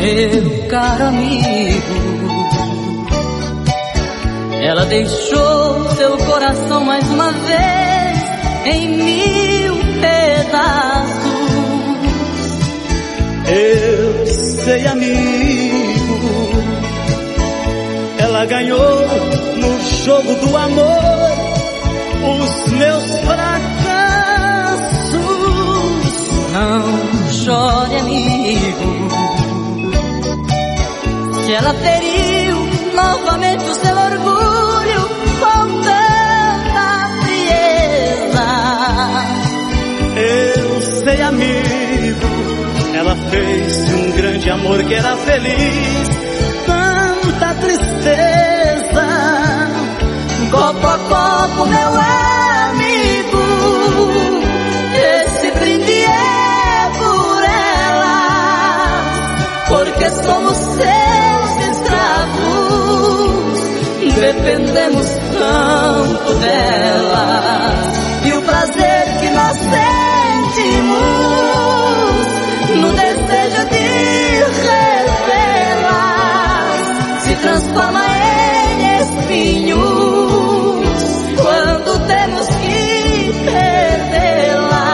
Meu caro amigo, ela deixou seu coração mais uma vez em 1000 pedaços. Eu sei, amigo, ela ganhou no jogo do amor os meus fracassos. Não chore, amigo, se ela feriu novamente o seu orgulho com tanta frieza. Eu sei, amigo, ela fez de um grande amor que era feliz tanta tristeza. Copo a copo, meu amigo, esse brinde é por ela, porque somos seus escravos, dependemos tanto dela. E o prazer que nós sentimos no desejo de revê-la se transforma em espinhos quando temos que perdê-la.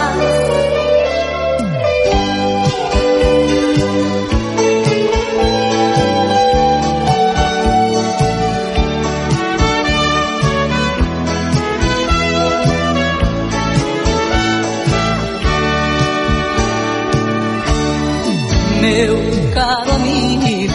Meu caro amigo,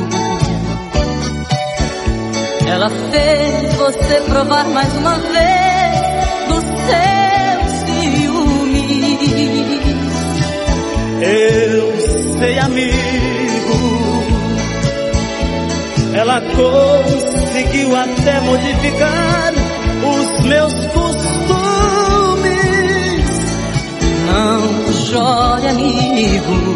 ela fez você provar mais uma vez dos seus ciúmes. Eu sei, amigo, ela conseguiu até modificar os meus costumes. Não chore, amigo,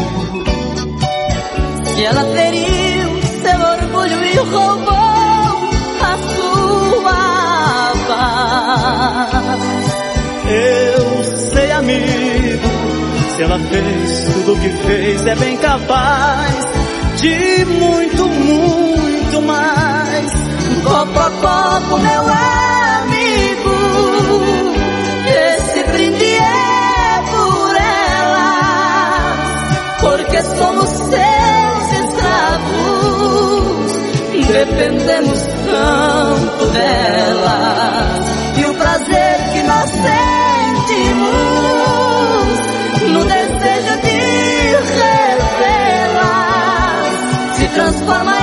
se ela feriu seu orgulho e roubou a sua paz. Eu sei, amigo, se ela fez tudo o que fez, é bem capaz de muito, muito mais. Copo a copo, meu amigo, esse brinde é por ela, porque somos seus escravos, dependemos tanto dela. E o prazer que nós sentimos no desejo de revê-la se transforma